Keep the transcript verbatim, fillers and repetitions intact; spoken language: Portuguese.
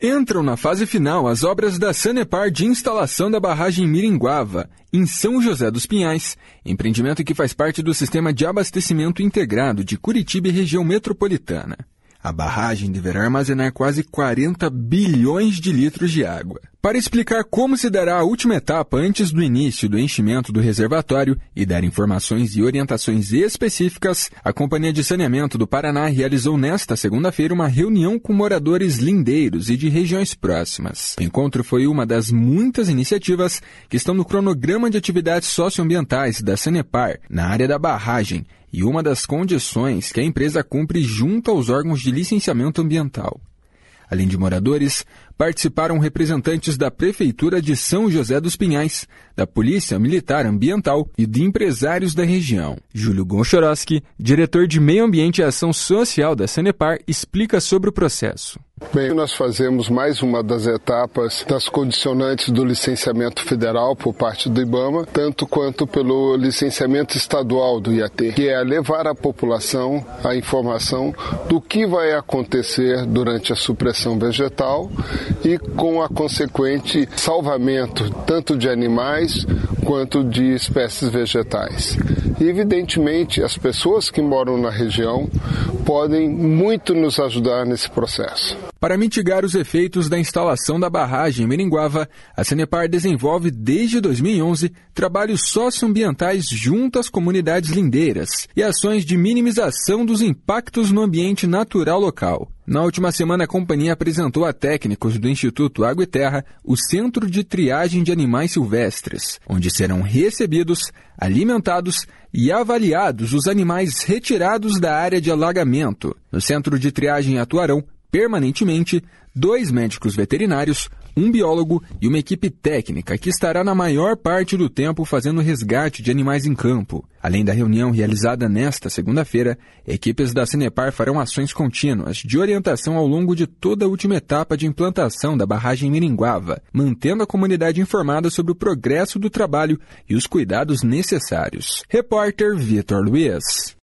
Entram na fase final as obras da Sanepar de instalação da barragem Miringuava, em São José dos Pinhais, empreendimento que faz parte do Sistema de Abastecimento Integrado de Curitiba e região metropolitana. A barragem deverá armazenar quase quarenta bilhões de litros de água. Para explicar como se dará a última etapa antes do início do enchimento do reservatório e dar informações e orientações específicas, a Companhia de Saneamento do Paraná realizou nesta segunda-feira uma reunião com moradores lindeiros e de regiões próximas. O encontro foi uma das muitas iniciativas que estão no cronograma de atividades socioambientais da Sanepar na área da barragem, e uma das condições que a empresa cumpre junto aos órgãos de licenciamento ambiental. Além de moradores, participaram representantes da Prefeitura de São José dos Pinhais, da Polícia Militar Ambiental e de empresários da região. Júlio Gonchoroski, diretor de Meio Ambiente e Ação Social da Sanepar, explica sobre o processo. Bem, nós fazemos mais uma das etapas das condicionantes do licenciamento federal por parte do IBAMA, tanto quanto pelo licenciamento estadual do I A T, que é levar à população a informação do que vai acontecer durante a supressão vegetal e com a consequente salvamento tanto de animais quanto de espécies vegetais. E, evidentemente, as pessoas que moram na região podem muito nos ajudar nesse processo. Para mitigar os efeitos da instalação da barragem Miringuava, a Sanepar desenvolve desde dois mil e onze trabalhos socioambientais junto às comunidades lindeiras e ações de minimização dos impactos no ambiente natural local. Na última semana, a companhia apresentou a técnicos do Instituto Água e Terra o Centro de Triagem de Animais Silvestres, onde serão recebidos, alimentados e avaliados os animais retirados da área de alagamento. No Centro de Triagem atuarão permanentemente dois médicos veterinários, um biólogo e uma equipe técnica que estará na maior parte do tempo fazendo resgate de animais em campo. Além da reunião realizada nesta segunda-feira, equipes da Sanepar farão ações contínuas de orientação ao longo de toda a última etapa de implantação da barragem Miringuava, mantendo a comunidade informada sobre o progresso do trabalho e os cuidados necessários. Repórter Vitor Luiz.